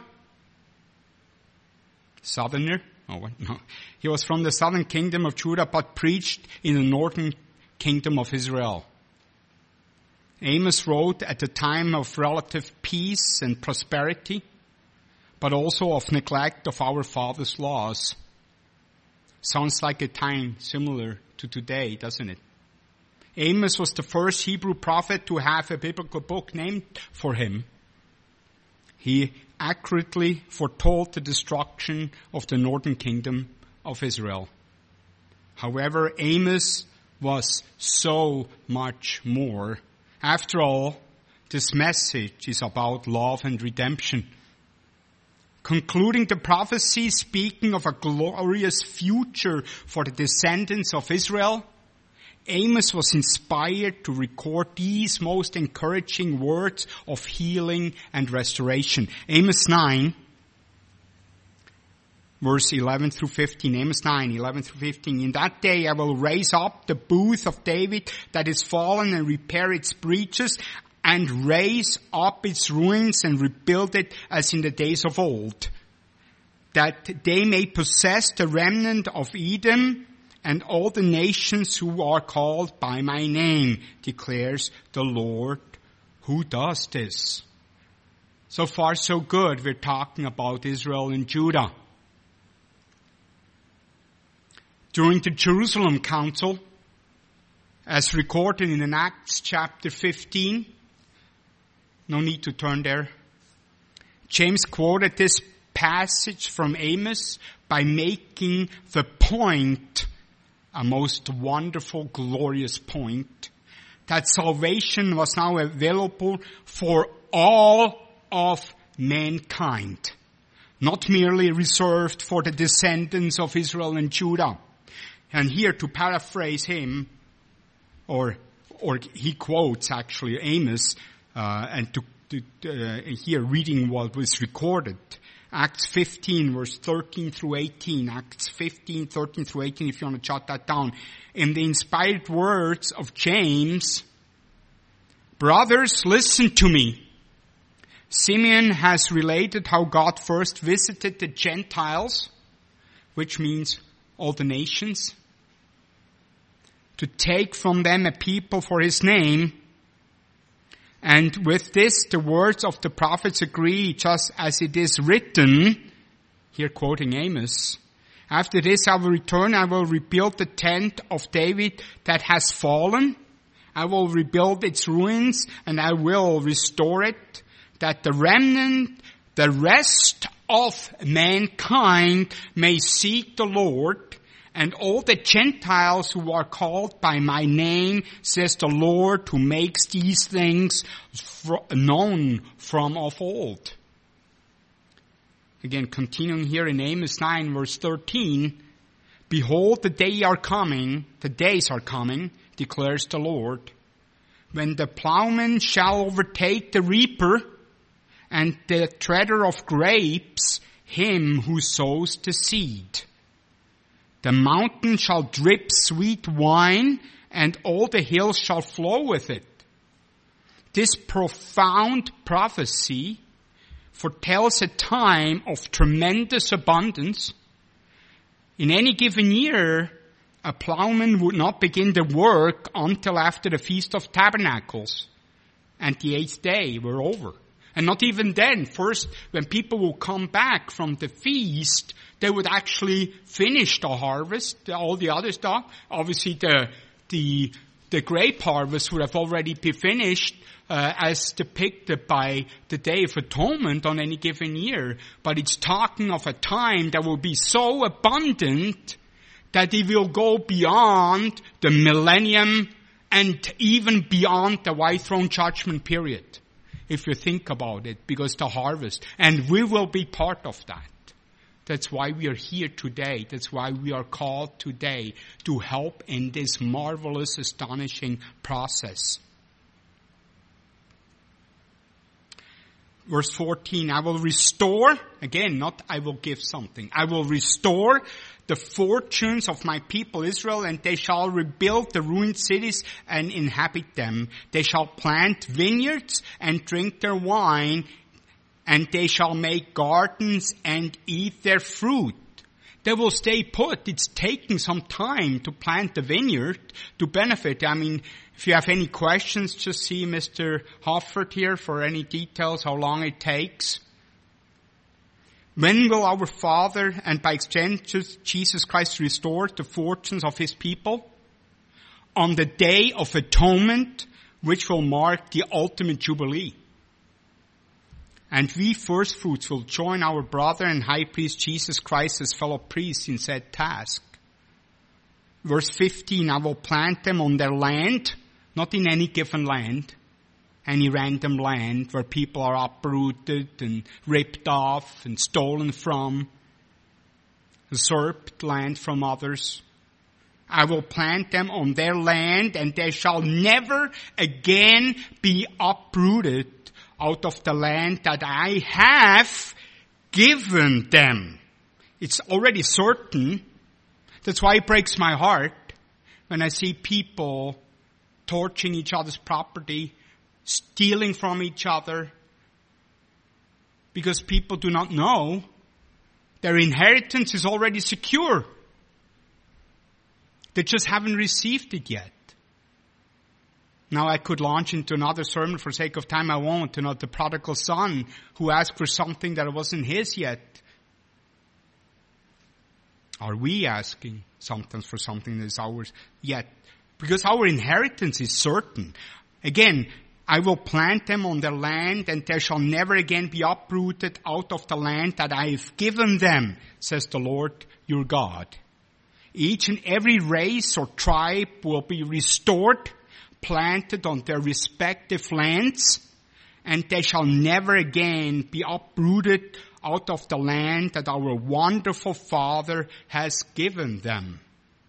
A: Southerner? Oh, what? No. He was from the southern kingdom of Judah, but preached in the northern kingdom of Israel. Amos wrote at a time of relative peace and prosperity, but also of neglect of our Father's laws. Sounds like a time similar to today, doesn't it? Amos was the first Hebrew prophet to have a biblical book named for him. He accurately foretold the destruction of the northern kingdom of Israel. However, Amos was so much more. After all, this message is about love and redemption. Concluding the prophecy, speaking of a glorious future for the descendants of Israel, Amos was inspired to record these most encouraging words of healing and restoration. Amos nine, verse eleven through fifteen. Amos nine, eleven through fifteen. In that day I will raise up the booth of David that is fallen and repair its breaches and raise up its ruins and rebuild it as in the days of old, that they may possess the remnant of Edom and all the nations who are called by my name, declares the Lord who does this. So far so good. We're talking about Israel and Judah. During the Jerusalem Council, as recorded in Acts chapter fifteen, no need to turn there, James quoted this passage from Amos by making the point, a most wonderful, glorious point, that salvation was now available for all of mankind, not merely reserved for the descendants of Israel and Judah. And here, to paraphrase him, or or he quotes actually Amos, uh, and to, to uh, here reading what was recorded, Acts fifteen, verse thirteen through eighteen. Acts fifteen, thirteen through eighteen, if you want to jot that down. In the inspired words of James, brothers, listen to me. Simeon has related how God first visited the Gentiles, which means all the nations, to take from them a people for his name. And with this, the words of the prophets agree, just as it is written, here quoting Amos, after this I will return, I will rebuild the tent of David that has fallen. I will rebuild its ruins, and I will restore it, that the remnant, the rest of mankind may seek the Lord, and all the Gentiles who are called by my name, says the Lord, who makes these things known from of old. Again, continuing here in Amos nine, verse thirteen, behold, the day are coming, the days are coming, declares the Lord, when the plowman shall overtake the reaper, and the treader of grapes, him who sows the seed. The mountain shall drip sweet wine, and all the hills shall flow with it. This profound prophecy foretells a time of tremendous abundance. In any given year, a plowman would not begin the work until after the Feast of Tabernacles, and the eighth day were over. And not even then. First, when people will come back from the feast, they would actually finish the harvest, all the other stuff. Obviously, the the the grape harvest would have already been finished, uh, as depicted by the Day of Atonement on any given year. But it's talking of a time that will be so abundant that it will go beyond the millennium and even beyond the white throne judgment period, if you think about it, because the harvest. And we will be part of that. That's why we are here today. That's why we are called today to help in this marvelous, astonishing process. Verse fourteen, I will restore, again, not I will give something. I will restore the fortunes of my people Israel, and they shall rebuild the ruined cities and inhabit them. They shall plant vineyards and drink their wine, and they shall make gardens and eat their fruit. They will stay put. It's taking some time to plant the vineyard to benefit. I mean, if you have any questions, just see Mister Hoffert here for any details, how long it takes. When will our Father, and by extension Jesus Christ, restore the fortunes of his people? On the Day of Atonement, which will mark the ultimate Jubilee. And we first fruits will join our brother and high priest Jesus Christ as fellow priests in said task. Verse fifteen, I will plant them on their land, not in any given land, any random land where people are uprooted and ripped off and stolen from, usurped land from others. I will plant them on their land, and they shall never again be uprooted out of the land that I have given them. It's already certain. That's why it breaks my heart when I see people torching each other's property, stealing from each other, because people do not know their inheritance is already secure. They just haven't received it yet. Now I could launch into another sermon. For sake of time, I won't. You know, the prodigal son who asked for something that wasn't his yet. Are we asking sometimes for something that is ours yet? Because our inheritance is certain. Again, I will plant them on their land, and they shall never again be uprooted out of the land that I have given them, says the Lord your God. Each and every race or tribe will be restored, planted on their respective lands, and they shall never again be uprooted out of the land that our wonderful Father has given them.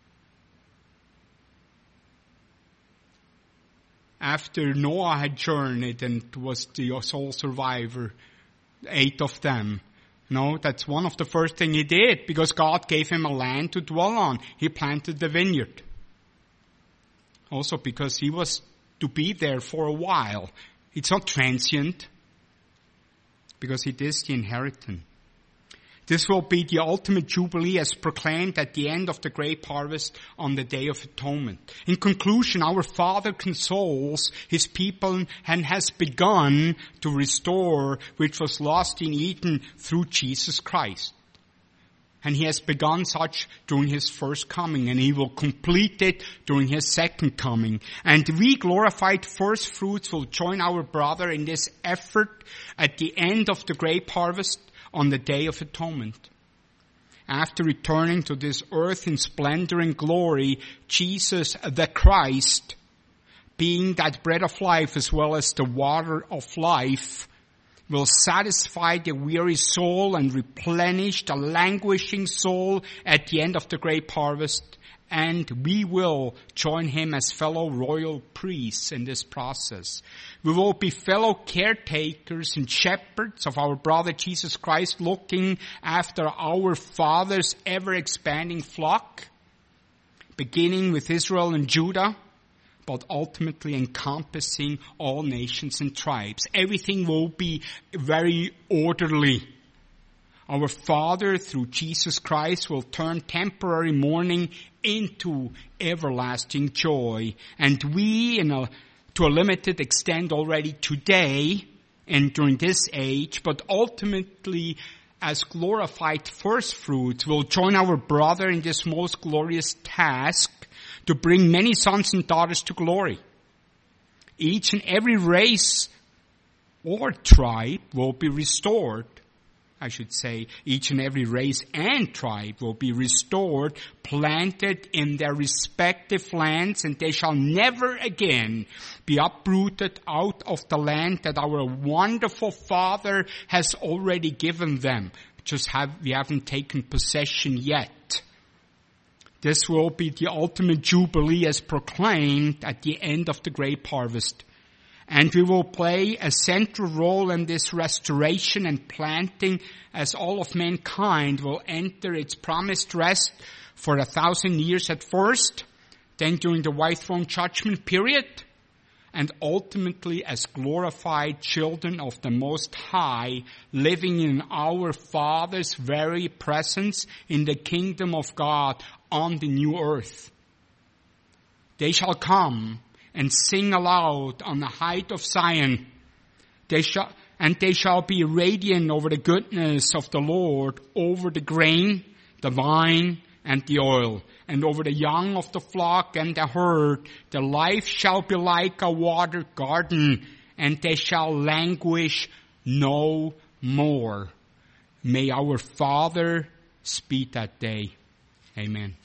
A: After Noah had journeyed and was the sole survivor, eight of them, no, that's one of the first thing he did, because God gave him a land to dwell on. He planted the vineyard. Also because he was to be there for a while. It's not transient, because it is the inheritance. This will be the ultimate jubilee as proclaimed at the end of the great harvest on the Day of Atonement. In conclusion, our Father consoles his people and has begun to restore which was lost in Eden through Jesus Christ. And he has begun such during his first coming, and he will complete it during his second coming. And we glorified first fruits will join our brother in this effort at the end of the great harvest on the Day of Atonement. After returning to this earth in splendor and glory, Jesus the Christ, being that bread of life as well as the water of life, will satisfy the weary soul and replenish the languishing soul at the end of the great harvest. And we will join him as fellow royal priests in this process. We will be fellow caretakers and shepherds of our brother Jesus Christ, looking after our Father's ever-expanding flock, beginning with Israel and Judah, but ultimately encompassing all nations and tribes. Everything will be very orderly. Our Father, through Jesus Christ, will turn temporary mourning into everlasting joy. And we, in a, to a limited extent already today and during this age, but ultimately as glorified first fruits, will join our brother in this most glorious task to bring many sons and daughters to glory. Each and every race or tribe will be restored. I should say, each and every race and tribe will be restored, planted in their respective lands, and they shall never again be uprooted out of the land that our wonderful Father has already given them. Just have, we haven't taken possession yet. This will be the ultimate jubilee as proclaimed at the end of the great harvest. And we will play a central role in this restoration and planting as all of mankind will enter its promised rest for a thousand years at first, then during the white throne judgment period, and ultimately as glorified children of the Most High, living in our Father's very presence in the kingdom of God on the new earth. They shall come and sing aloud on the height of Zion. They shall, and they shall be radiant over the goodness of the Lord, over the grain, the vine, and the oil, and over the young of the flock and the herd. Their life shall be like a watered garden, and they shall languish no more. May our Father speed that day. Amen.